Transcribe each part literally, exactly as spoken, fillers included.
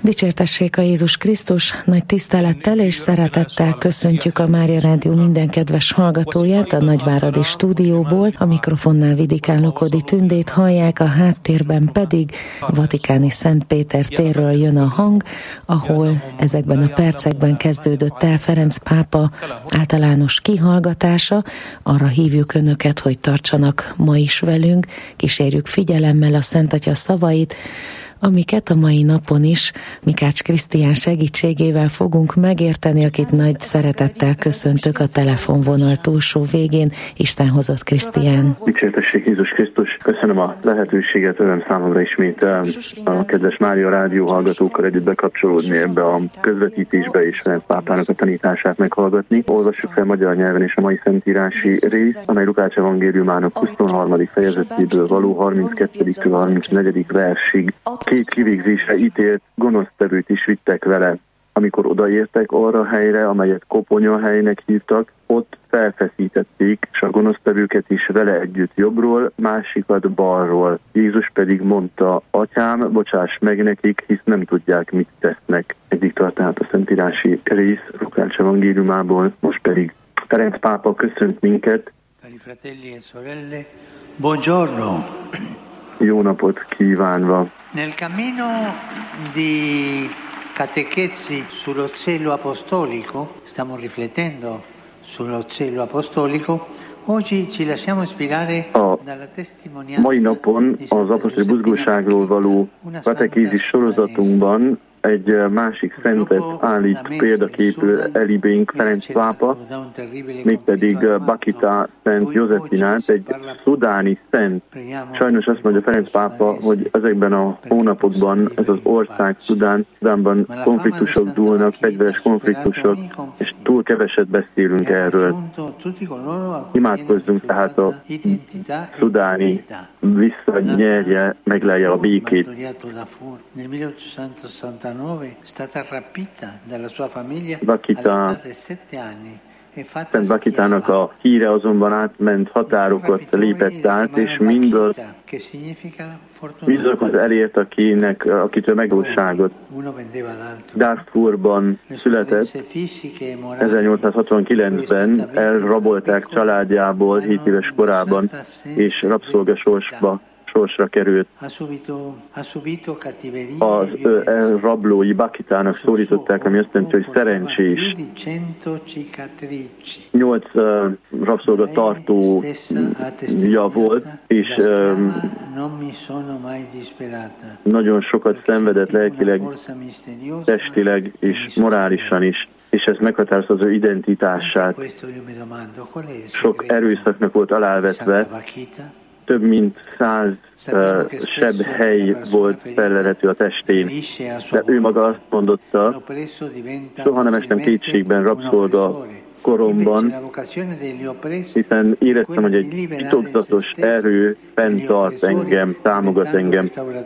Dicsértessék a Jézus Krisztus, nagy tisztelettel és szeretettel köszöntjük a Mária Rádió minden kedves hallgatóját a Nagyváradi stúdióból, a mikrofonnál Vidikán Lokodi Tündét hallják, a háttérben pedig a Vatikáni Szent Péter térről jön a hang, ahol ezekben a percekben kezdődött el Ferenc pápa általános kihallgatása. Arra hívjuk önöket, hogy tartsanak ma is velünk, kísérjük figyelemmel a Szent Atya szavait, amiket a mai napon is Mikács Krisztián segítségével fogunk megérteni, akit nagy szeretettel köszöntök a telefonvonal túlsó végén. Isten hozott Krisztián. Dicsértessék Jézus Krisztus, köszönöm a lehetőséget, öröm számomra ismét a kedves Mária Rádió hallgatókkal együtt bekapcsolódni ebbe a közvetítésbe és Ferenc pápának a tanítását meghallgatni. Olvassuk fel magyar nyelven is a mai szentírási részt, amely Lukács evangéliumának huszonharmadik fejezetéből való harminckettedik harmincnegyedik versig. Két kivégzésre ítélt gonosztevőt is vittek vele. Amikor odaértek arra a helyre, amelyet koponyahelynek hívtak, ott felfeszítették, és a gonosztevőket is vele együtt jobbról, másikat balról. Jézus pedig mondta: Atyám, bocsáss meg nekik, hisz nem tudják, mit tesznek. Eddig tart tehát a szentírási rész Lukács evangéliumából, most pedig Ferenc pápa köszönt minket. Cari fratelli e sorelle, buongiorno. Jó napot kívánva! Nel cammino di catechesi sullo zelo apostolico, stiamo riflettendo sullo zelo apostolico, oggi ci lasciamo ispirare dalla testimonianza. Mai napon az apostoli buzgóságról való katekézis sorozatunkban egy másik szentet állít példaképül elibénk Ferenc pápa, mégpedig Bakita Szent Józsefinát, egy szudáni szent. Sajnos azt mondja Ferenc pápa, hogy ezekben a hónapokban ez az ország, Szudán, Szudánban konfliktusok dúlnak, fegyveres konfliktusok, és túl keveset beszélünk erről. Imádkozzunk tehát a szudáni visszanyerje, meglelje a békét. Bakita, Szent Bakitának a híre azonban átment határokat, lépett át, és mindaz, mindazokhoz elért, akinek, akitől megvalóságot. Darfurban született, ezernyolcszázhatvankilencben elrabolták családjából hét éves korában, és rabszolgasorsba sorsra került. Az rablói Bakitának szólították, ami azt jelenti, hogy szerencsés. Nyolc uh, rabszolgatartója volt, és uh, nagyon sokat szenvedett lelkileg, testileg és morálisan is, és ez meghatározta az ő identitását. Sok erőszaknak volt alávetve, több mint száz uh, seb hely volt fellehető a testén. De ő maga azt mondotta, soha nem estem kétségben rabszolga koromban, hiszen éreztem, hogy egy titokzatos erő fenntart engem, támogat engem.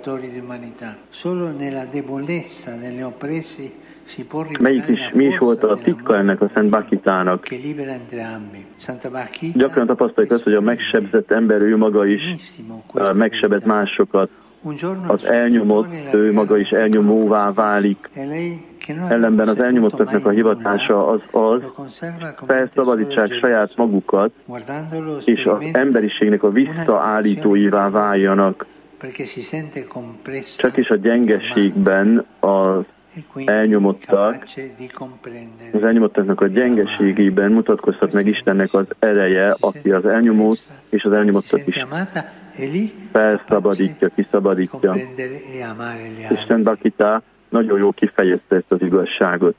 Melyik is, mi is volt a titka ennek a Szent Bakitának? Gyakran tapasztaljuk azt, hogy a megsebzett ember ő maga is uh, megsebet másokat. Az elnyomott, ő maga is elnyomóvá válik. Ellenben az elnyomottaknak a hivatása az az, felszabadítsák saját magukat, és az emberiségnek a visszaállítóivá váljanak. Csak is a gyengeségben az elnyomottak, az elnyomottaknak a gyengeségében mutatkozhat meg Istennek az ereje, aki az elnyomót és az elnyomottat is felszabadítja, kiszabadítja. És Szent Bakita nagyon jól kifejezte ezt az igazságot.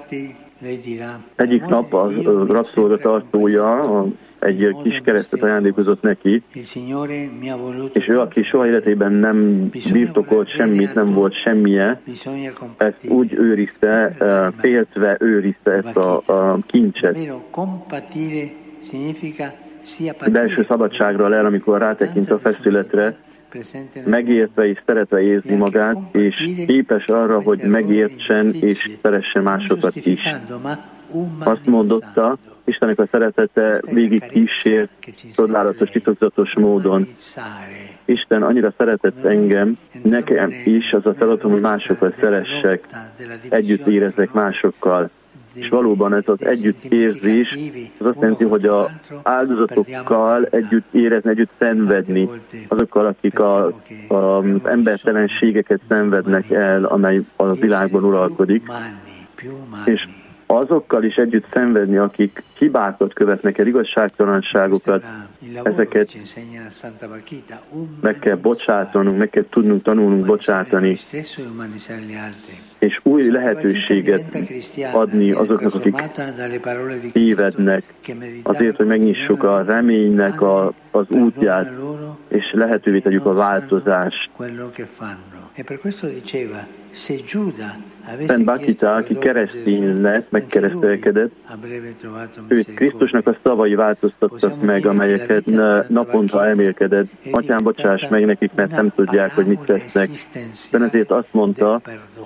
Egyik nap a rabszolgatartója egy kis keresztet ajándékozott neki, és ő, aki soha életében nem birtokolt semmit, nem volt semmije, ezt úgy őrizte, féltve őrizte ezt a, a kincset. Belső szabadságra lel, amikor rátekint a feszületre, megértve és szeretve érzi magát, és képes arra, hogy megértsen és szeresse másokat is. Azt mondotta, Istennek a szeretete végig kísért, csodálatos, titokzatos módon. Isten annyira szeretett engem, nekem is az a feladatom, hogy másokat szeressek, együtt érezzek másokkal. És valóban ez az együttérzés, az azt jelenti, hogy az áldozatokkal együtt érezni, együtt szenvedni, azokkal, akik a, a, az embertelenségeket szenvednek el, amely a világban uralkodik, és azokkal is együtt szenvedni, akik hibákat követnek el, igazságtalanságokat, ezeket meg kell bocsátanunk, meg kell tudnunk tanulnunk bocsátani, és új lehetőséget adni azoknak, akik tévednek, azért, hogy megnyissuk a reménynek a, az útját, és lehetővé tegyük a változást. Szent Bakita, aki keresztény lett, megkeresztelkedett, őt Krisztusnak a szavai változtattak meg, amelyeket naponta elmélkedett. Atyám, bocsáss meg nekik, mert nem tudják, hogy mit tesznek. De ezért azt mondta,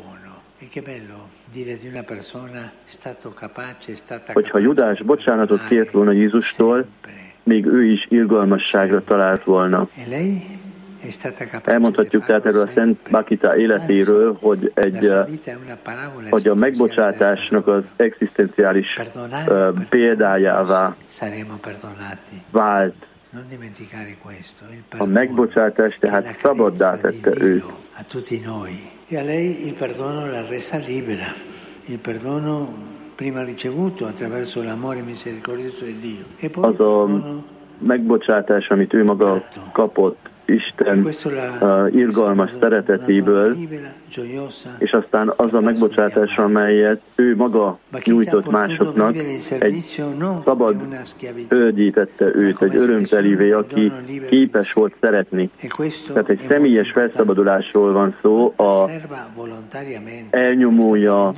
hogyha Judás bocsánatot kért volna Jézustól, még ő is irgalmasságra talált volna. Elmondhatjuk tehát erről a Szent Bakita életéről, hogy, egy, hogy a megbocsátásnak az egzisztenciális uh, példájává vált. A megbocsátás tehát szabaddá tette őt. Az a megbocsátás, amit ő maga kapott Isten uh, irgalmas szeretetéből, és aztán az a megbocsátás, amelyet ő maga nyújtott másoknak, egy szabad hölgyé tette őt, egy örömtelivé, aki képes volt szeretni. Tehát egy személyes felszabadulásról van szó, a elnyomója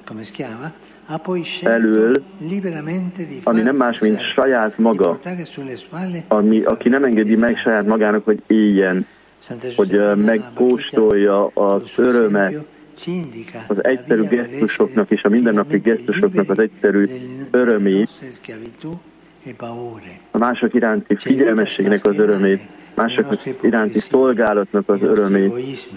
elől, ami nem más, mint saját maga, ami, aki nem engedi meg saját magának, hogy éljen, hogy uh, megkóstolja az örömet, az egyszerű gesztusoknak és a mindennapi gesztusoknak az egyszerű örömét, a mások iránti figyelmességnek az örömét, mások iránti szolgálatnak az örömét,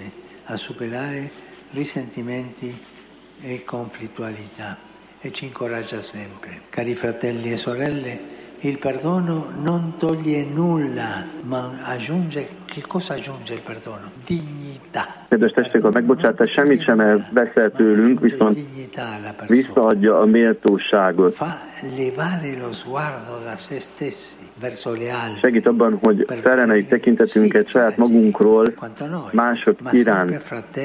e ci incoraggia sempre. Cari fratelli e sorelle, il perdono non toglie nulla, ma aggiunge, che cosa aggiunge il perdono? Dignità. Kedves testvérek, a megbocsátás semmit sem elvesz el tőlünk, viszont visszaadja a méltóságot. Segít abban, hogy felemeljük tekintetünket saját magunkról mások iránt.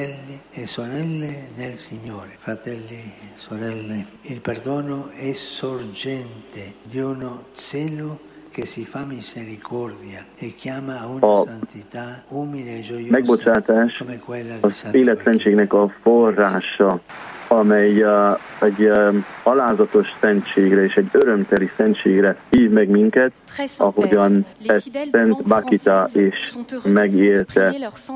Fratelli, sorelle, il perdono è sorgente di uno zelo che si fa misericordia e chiama a una santità umile e gioiosa come quella di Santa életszentségnek a forrása, amely uh, egy uh, alázatos szentségre és egy örömteli szentségre hív meg minket, ahogyan ezt Szent Bakita is megélte.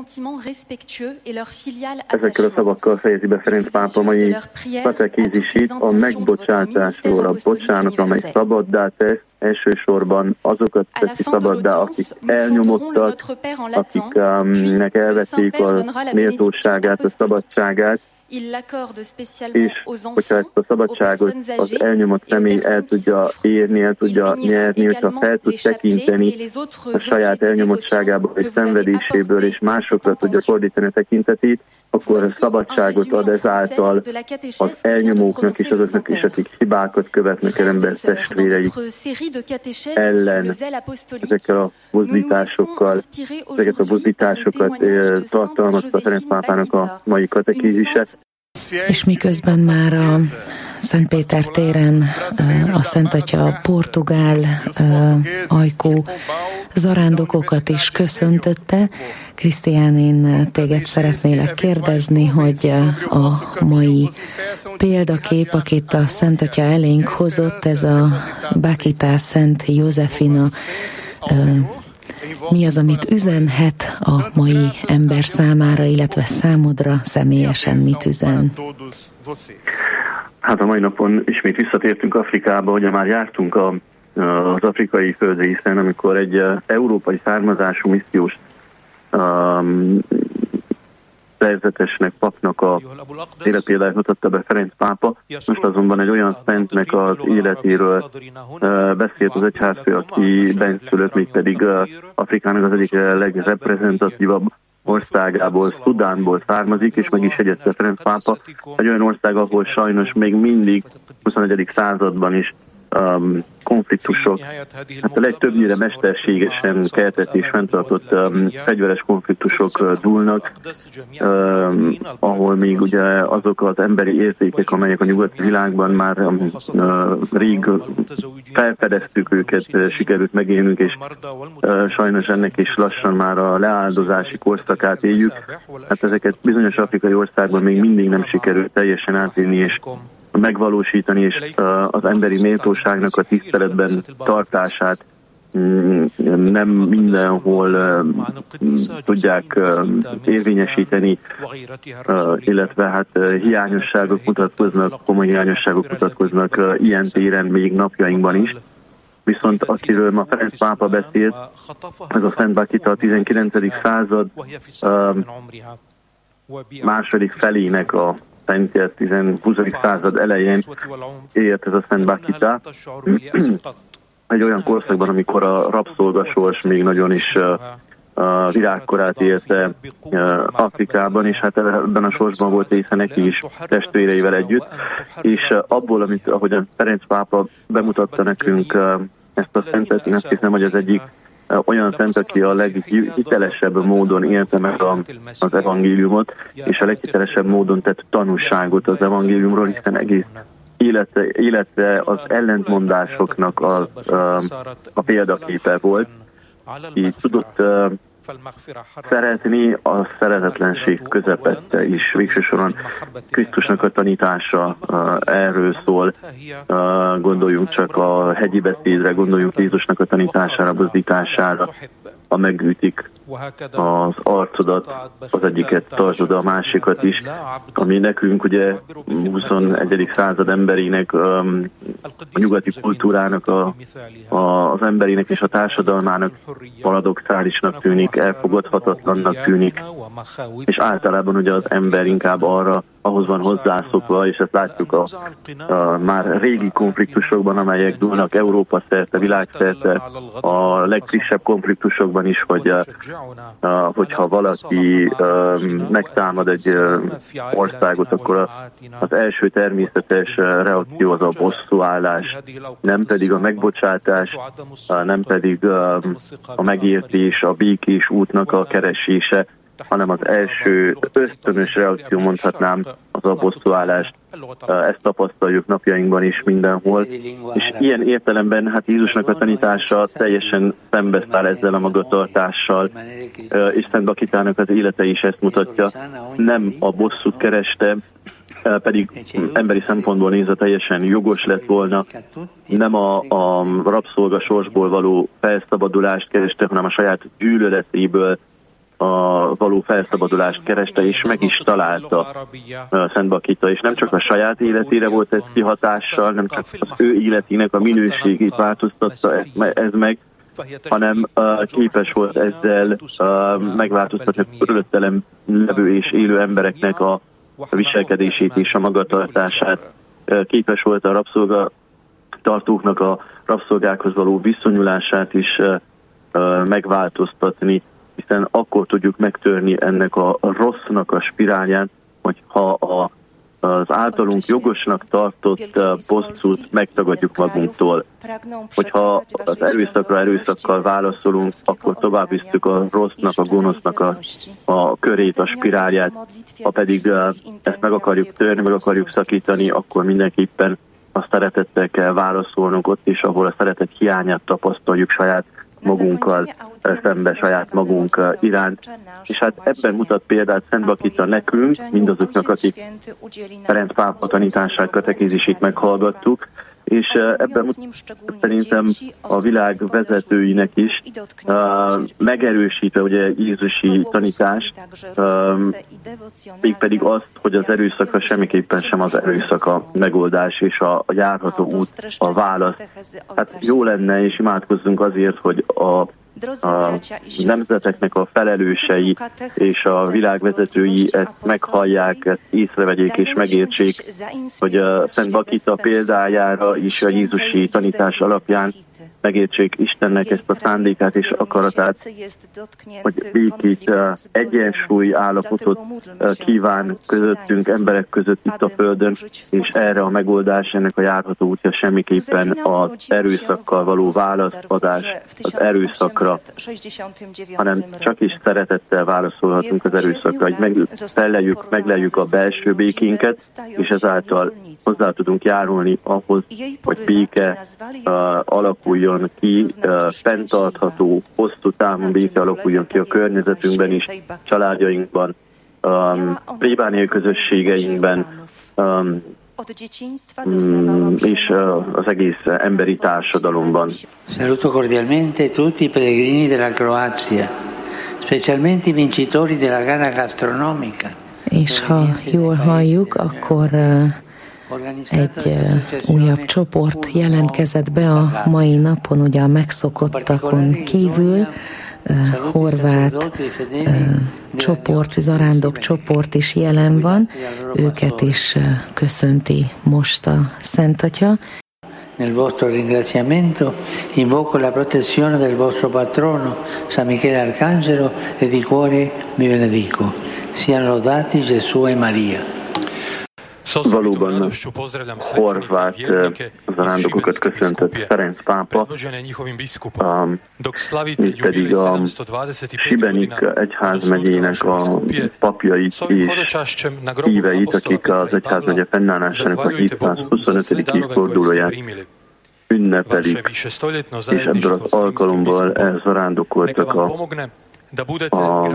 Ezekkel a szavakkal fejezi be Ferenc pápa mai katekézisét a megbocsátásról, a bocsánatra, amely szabaddá tesz, elsősorban azokat teszi szabaddá, akik elnyomottak, akiknek elvették a méltóságát, a szabadságát, és hogyha ezt a szabadságot az elnyomott személy el tudja érni, el tudja nyerni, hogyha fel tud tekinteni a saját elnyomottságából és szenvedéséből, és másokra tudja fordítani a tekintetét, akkor a szabadságot ad ezáltal az elnyomóknak és azoknak is, akik hibákat követnek el ember testvéreik ellen. Ezekkel a buzdításokkal, ezeket a buzdításokat tartalmazta Ferenc pápának a mai katekézise. És miközben már a Szent Péter téren a Szent Atya a portugál ajkú zarándokokat is köszöntötte, Krisztián, én téged szeretnélek kérdezni, hogy a mai példakép, akit a Szent Atya elénk hozott, ez a Bakita Szent Józsefina, mi az, amit üzenhet a mai ember számára, illetve számodra személyesen mit üzen? Hát a mai napon ismét visszatértünk Afrikába, ugye már jártunk a, az afrikai földrészen, amikor egy európai származású missziós um, szerzetesnek, papnak a életpéldáját mutatta be Ferenc pápa. Most azonban egy olyan szentnek az életéről uh, beszélt az egyházfő, aki benszülött, mégpedig uh, Afrikának az egyik legreprezentatívabb országából, Szudánból származik, és meg is jegyezte Ferenc pápa. Egy olyan ország, ahol sajnos még mindig huszonegyedik században is um, konfliktusok, hát a legtöbbnyire mesterségesen keltett és fenntartott um, fegyveres konfliktusok uh, dúlnak, um, ahol még ugye azok az emberi értékek, amelyek a nyugati világban már um, uh, rég felfedeztük őket, uh, sikerült megélnünk, és uh, sajnos ennek is lassan már a leáldozási korszakát éljük. Hát ezeket bizonyos afrikai országban még mindig nem sikerült teljesen átélni és megvalósítani, és az emberi méltóságnak a tiszteletben tartását nem mindenhol tudják érvényesíteni, illetve hát hiányosságok mutatkoznak, komoly hiányosságok mutatkoznak ilyen téren még napjainkban is. Viszont akiről ma Ferenc pápa beszélt, ez a Szent Bakita, a tizenkilencedik század második felének a szentje, huszadik század elején élt ez a Szent Bakita. Egy olyan korszakban, amikor a rabszolgasors még nagyon is a virágkorát élte Afrikában, és hát ebben a sorsban volt része neki is testvéreivel együtt, és abból, amit, ahogy a Ferenc pápa bemutatta nekünk ezt a szentet, én azt hiszem, hogy az egyik olyan szent, aki a leghitelesebb módon élte meg a, az evangéliumot, és a leghitelesebb módon tett tanúságot az evangéliumról, hiszen egész élete, élete az ellentmondásoknak a, a, a példaképe volt. Így tudott uh, szeretni, a szeretetlenség közepette is. Végső soron Krisztusnak a tanítása uh, erről szól. Uh, gondoljunk csak a hegyi beszédre, gondoljunk Jézusnak a tanítására, buzdítására. Ha megütik az arcodat, az egyiket tartod, a másikat is, ami nekünk ugye huszonegyedik század emberének, um, a nyugati kultúrának, a, a, az emberének és a társadalmának paradoxálisnak tűnik, elfogadhatatlannak tűnik, és általában ugye az ember inkább arra, ahhoz van hozzászokva, és ezt látjuk a, a már régi konfliktusokban, amelyek dúlnak Európa szerte, világszerte, a legfrissebb konfliktusokban is, hogy a, a, hogyha valaki a, megtámad egy a, országot, akkor a, az első természetes reakció az a bosszúállás, nem pedig a megbocsátás, nem pedig a, a megértés, a békés útnak a keresése, hanem az első ösztönös reakció, mondhatnám, az a bosszúállás. Ezt tapasztaljuk napjainkban is mindenhol. És ilyen értelemben hát Jézusnak a tanítása teljesen szembeszáll ezzel a magatartással, és Szent Bakitának az élete is ezt mutatja. Nem a bosszút kereste, pedig emberi szempontból nézve teljesen jogos lett volna, nem a, a rabszolgasorsból való felszabadulást kereste, hanem a saját gyűlöletéből a való felszabadulást kereste, és meg is találta Szent Bakita, és nem csak a saját életére volt ez kihatással, nem csak az ő életének a minőségét változtatta ez meg, hanem uh, képes volt ezzel uh, megváltoztatni a körülöttelem levő és élő embereknek a viselkedését és a magatartását. Uh, képes volt a rabszolgatartóknak a rabszolgákhoz való viszonyulását is uh, uh, megváltoztatni, hiszen akkor tudjuk megtörni ennek a rossznak a spirálját, hogyha a, az általunk jogosnak tartott bosszút megtagadjuk magunktól. Hogyha az erőszakra erőszakkal válaszolunk, akkor tovább visszük a rossznak, a gonosznak a, a körét, a spirálját. Ha pedig ezt meg akarjuk törni, meg akarjuk szakítani, akkor mindenképpen a szeretettel kell válaszolnunk ott is, ahol a szeretet hiányát tapasztaljuk saját magunkkal szembe, saját magunk iránt. És hát ebben mutat példát Szent Bakita nekünk, mindazoknak, akik Ferenc pápa tanítását, katekézisét meghallgattuk, és ebben szerintem a világ vezetőinek is uh, megerősítve ugye Jézusi tanítást, uh, mégpedig azt, hogy az erőszakra semmiképpen sem az erőszak a megoldás és a, a járható út, a válasz. Hát jó lenne, és imádkozzunk azért, hogy a a nemzeteknek a felelősei és a világvezetői ezt meghallják, ezt észrevegyék és megértsék, hogy a Szent Bakita példájára is a jézusi tanítás alapján megértsék Istennek ezt a szándékát és akaratát, hogy békét, egyensúly állapotot kíván közöttünk, emberek között itt a Földön, és erre a megoldás, ennek a járható útja semmiképpen az erőszakkal való válaszadás az erőszakra, hanem csak is szeretettel válaszolhatunk az erőszakra, hogy meg, felleljük, megleljük a belső békénket, és ezáltal hozzá tudunk járulni ahhoz, hogy béke uh, alakuljon ki, uh, fenntartható, hosszú távon béke alakuljon ki a környezetünkben is, családjainkban, um, plébániai közösségeinkben, um, és uh, az egész emberi társadalomban. Saluto cordialmente tutti i pellegrini della Croazia, specialmente i vincitori della gara gastronomica. És ha jól halljuk, akkor uh, egy újabb csoport jelentkezett be a mai napon, ugye a megszokottakon kívül, horvát csoport, zarándok csoport is jelen van, őket is köszönti most a Szent Atya. Nel vostro ringraziamento invoco la protezione del vostro patrono, San Michele Arcangelo, e di cuore vi benedico. Siano lodati Gesù e Maria. Valóban horvát zarándokokat köszöntött Ferenc pápa, mint pedig a Šibenik egyházmegyének a papjait és híveit, akik az egyházmegye fennállásának a hétszázhuszonötödik évfordulóját ünnepelik, és ebből az alkalomból elzarándokoltak a, a,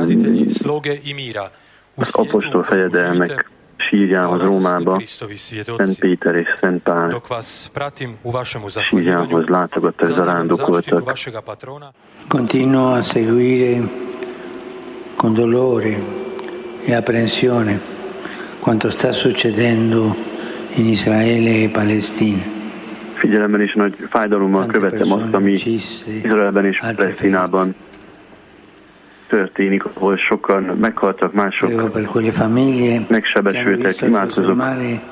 az apostol fejedelmek sírjához Rómába, Szent Péter és Szent Pál sírjához látogattak, zarándokoltak. Continuo a seguire con dolore e apprensione quanto sta succedendo in Israele e Palestina. Figyelemmel és nagy fájdalommal követem azt, ami Izraelben és Palesztinában történik, ahol sokan meghaltak, mások megsebesültek, imádkozok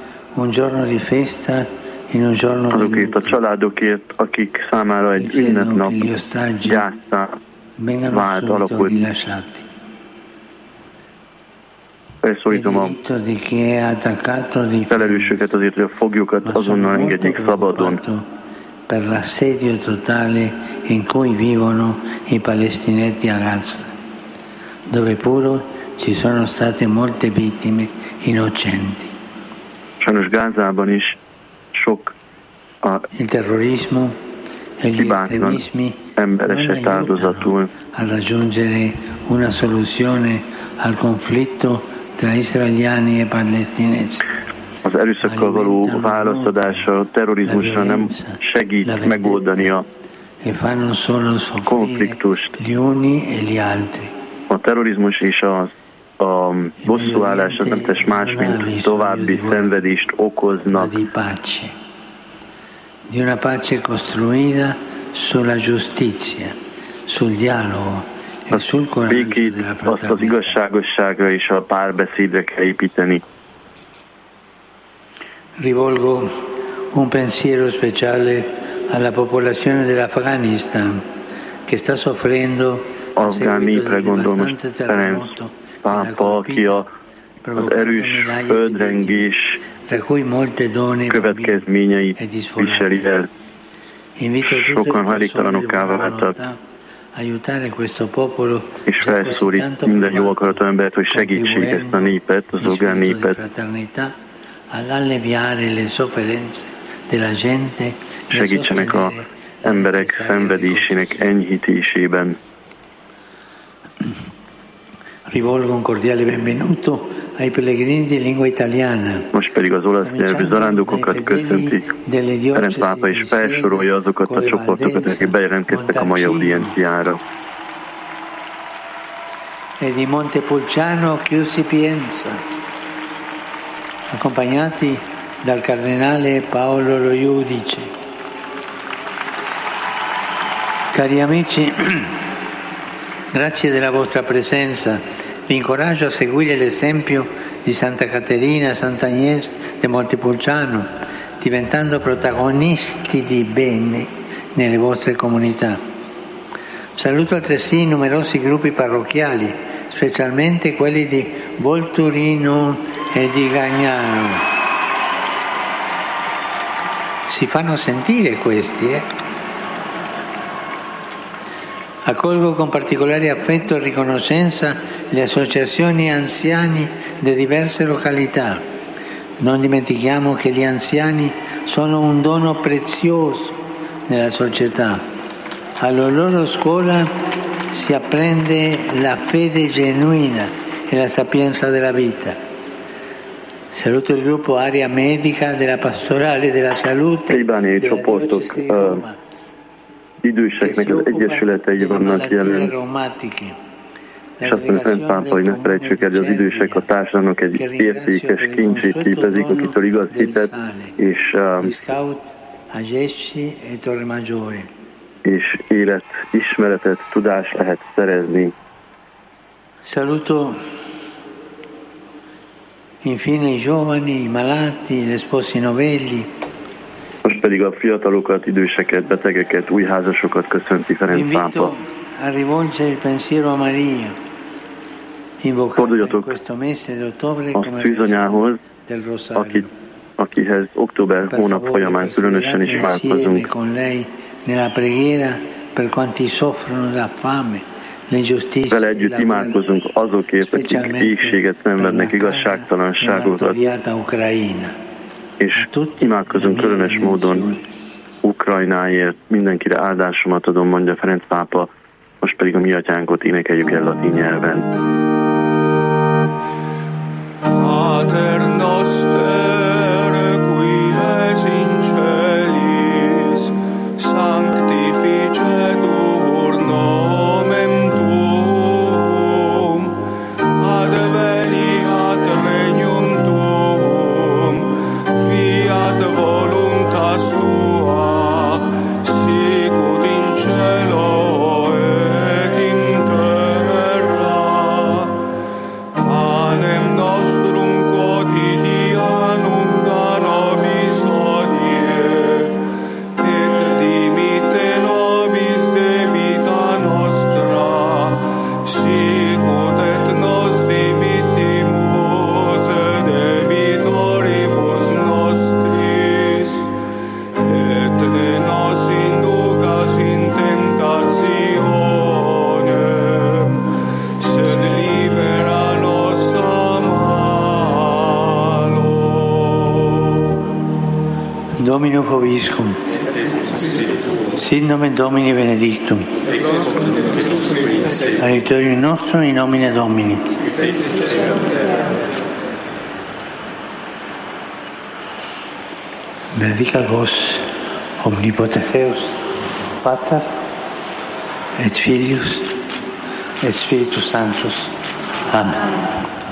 azokért a családokért, akik számára egy ünnepnap gyásztá vált, alakult. Felszólítom a felelősöket azért, hogy a foglyokat azonnal engedjék szabadon. Per l'assedio totale in cui vivono i palestinesi a Gaza, dove pure ci sono state molte vittime innocenti. Sajnos Gázában is sok a il terrorismo e gli estremismi ember esett áldozatul. A raggiungere una soluzione al conflitto tra israeliani e palestinesi. Az erőszakkal való válaszadása a terrorizmusra nem segít megoldani a konfliktust. A terrorizmus és a, a bosszúállás az nem tesz más, mint további szenvedést okoznak. Di una pace costruita sulla giustizia, sul dialogo e sul coraggio della fraternità. Azt az igazságosságra és a párbeszédre kell építeni. Rivolgo un pensiero speciale alla popolazione dell'Afghanistan che sta soffrendo a seguito del devastante terremoto pápa, aki az erős földrengés következményeit viseli el. Sokan hajléktalanokká váltak, és felszólít minden jó akaratú embert, hogy segítsék ezt a népet, az afgán népet, segítsenek az emberek szenvedésének enyhítésében. Rivolgo un cordiale benvenuto ai pellegrini di lingua italiana. Most pedig az olasz nyelvű zarándokokat köszönti Ferenc pápa, és felsorolja azokat a csoportokat, akik bejelentkeztek a mai audienciára. E di Montepulciano Chiusi Pienza, accompagnati dal cardinale Paolo Lo Giudice. Cari amici, Grazie della vostra presenza. Vi incoraggio a seguire l'esempio di Santa Caterina, Sant'Agnès de Montepulciano, diventando protagonisti di bene nelle vostre comunità. Saluto altresì i numerosi gruppi parrocchiali, specialmente quelli di Volturino e di Gagnano. Si fanno sentire questi, eh? Accolgo con particolare affetto e riconoscenza le associazioni anziani di diverse località. Non dimentichiamo che gli anziani sono un dono prezioso nella società. Alla loro scuola si apprende la fede genuina e la sapienza della vita. Saluto il gruppo Area Medica della Pastorale della Salute della Diocesi di Roma. Időseknek az egyesületei vannak jelen, és azt mondja Szent Pápa, hogy ne felejtsük el, hogy az idősek a társadalomnak egy értékes kincsét képezik, akitől igaz hitet, és, és élet, ismeretet, tudást lehet szerezni. Saluto infine i giovani, i malati, gli sposi novelli. Most pedig a fiatalokat, időseket, betegeket, új házasokat köszönti Ferenc pápa. Forduljatok a szűzanyához, akit, akihez október hónap folyamán különösen is imádkozunk. Vele együtt imádkozunk azokért, akik éhséget szenvednek, igazságtalanságokat, és imádkozunk különös módon Ukrajnáért, mindenkire áldásomat adom, mondja Ferenc pápa, most pedig a mi atyánkot énekeljük el latin nyelven. Pater noster, qui es in celis, sanctificetur nomen tuum, adveniat regnum tuum, fiat voluntas tua, sicut in cielo et in terra. Panem nostrum quotidianum da nobis hodie, et dimitte nobis debita nostra, sicut et nos dimittimus debitoribus nostris, et ne nos inducas in tentationem, sed libera nos a malo. Domino vobiscum. Sit nomen Domini benedictum. Aiutorium nostrum in nomine Domini. Benedicat vos omnipotens Deus, Pater et Filius et Spiritus Sanctus. Amen.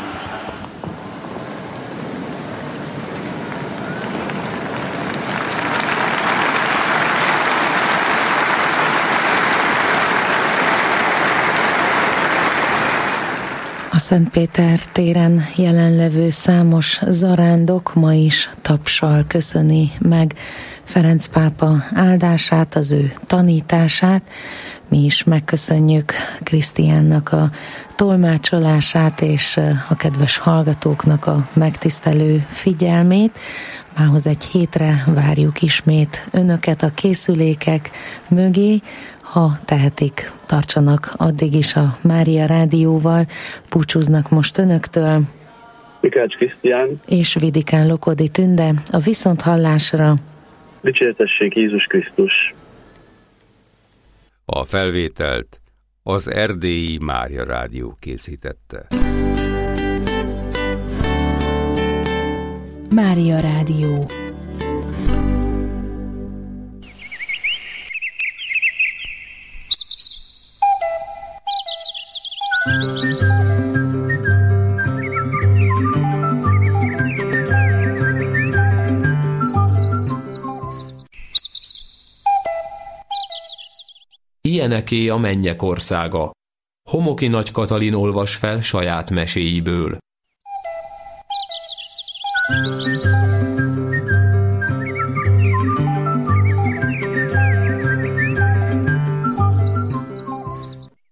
A Szent Péter téren jelenlevő számos zarándok ma is tapssal köszöni meg Ferenc pápa áldását, az ő tanítását. Mi is megköszönjük Krisztiánnak a tolmácsolását és a kedves hallgatóknak a megtisztelő figyelmét. Mához egy hétre várjuk ismét önöket a készülékek mögé. Ha tehetik, tartsanak addig is a Mária Rádióval. Búcsúznak most önöktől Mikács Krisztián és Vidikán Lokodi Tünde. A viszonthallásra. Dicsértessék Jézus Krisztus! A felvételt az Erdélyi Mária Rádió készítette. Mária Rádió. Ilyeneké a mennyek országa. Homoki Nagy Katalin olvas fel saját meséiből.